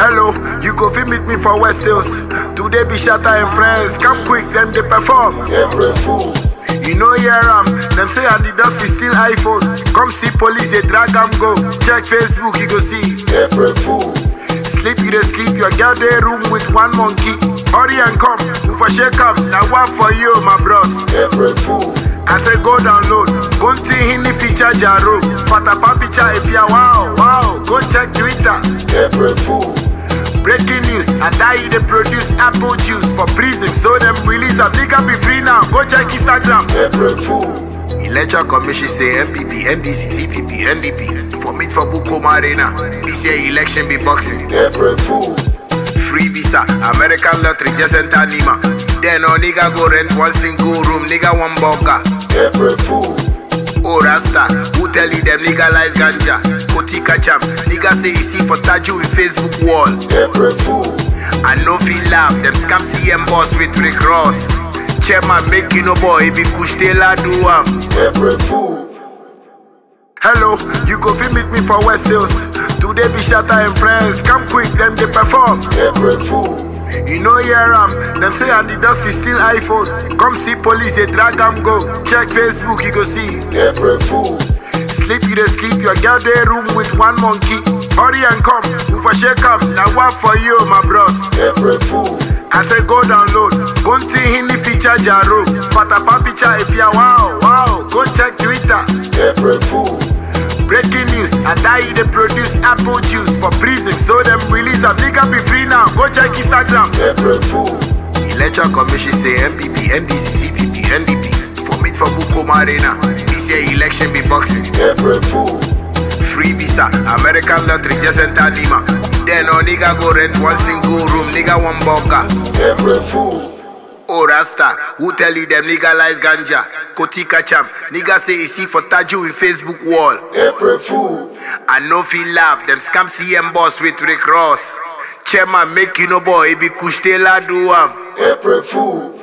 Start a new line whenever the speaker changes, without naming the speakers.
Hello, you go fit meet me for West Hills. Today be Shatta and friends. Come quick, them they perform.
April Fool.
You know hear them say and the dust is still iPhone. Come see police, they drag them go. Check Facebook, you go see.
April Fool.
Sleep, you dey sleep, your girl dey room with one monkey. Hurry and come, you for shake up. Now one for you, my bros.
April Fool.
I say go download, go to Hindi feature Jaro. Patapa feature if you wow, go check Twitter.
April Fool.
Breaking news, I die they produce apple juice for prison. So them release a nigga be free now. Go check Instagram.
April Fool.
Electoral Commission say MPP, NDC, CPP, NDP. For meet for Bukoma Arena. This year election be boxing.
April Fool.
Free visa, American lottery just enter Nima. Then no nigga go rent one single room, nigga one bunker.
April Fool.
Oh Rasta, who tell you them legalize ganja? Kotika champ, nigga say he see for Taju in Facebook wall.
April Fool.
I no feel laugh, them scam CM boss with Rick Ross. Chairman make you no boy, if you kush tela do
April Fool.
Hello, you go fit meet me for West Hills. Today be Shatta and friends. Come quick, them they perform.
April Fool.
You know hear them say and the dust is still iPhone. Come see police, they drag them go. Check Facebook, you go see.
April Fool.
Sleep, you dey sleep, your girl dey room with one monkey. Hurry and come, you for shake up. Now one for you, my bros.
April Fool.
I say go download, go to Hindi feature Jaro. Patapa feature if you wow, go check Twitter.
April Fool.
Breaking news, I die they produce apple juice for prison. So them release a nigga be free now. Go check Instagram.
April Fool.
Electoral Commission say MPP, NDC, CPP, NDP. For meet for Bukoma Arena. This year election be boxing.
April Fool.
Free visa, American lottery just enter Nima. Then no nigga go rent one single room, nigga one bunker.
April Fool.
Oh Rasta, who tell you them legalize ganja? Kotika champ, nigga say he see for Taju in Facebook wall.
April Fool.
I no feel laugh, them scam CM boss with Rick Ross. Chairman make you no boy, if you kush tela do
April Fool.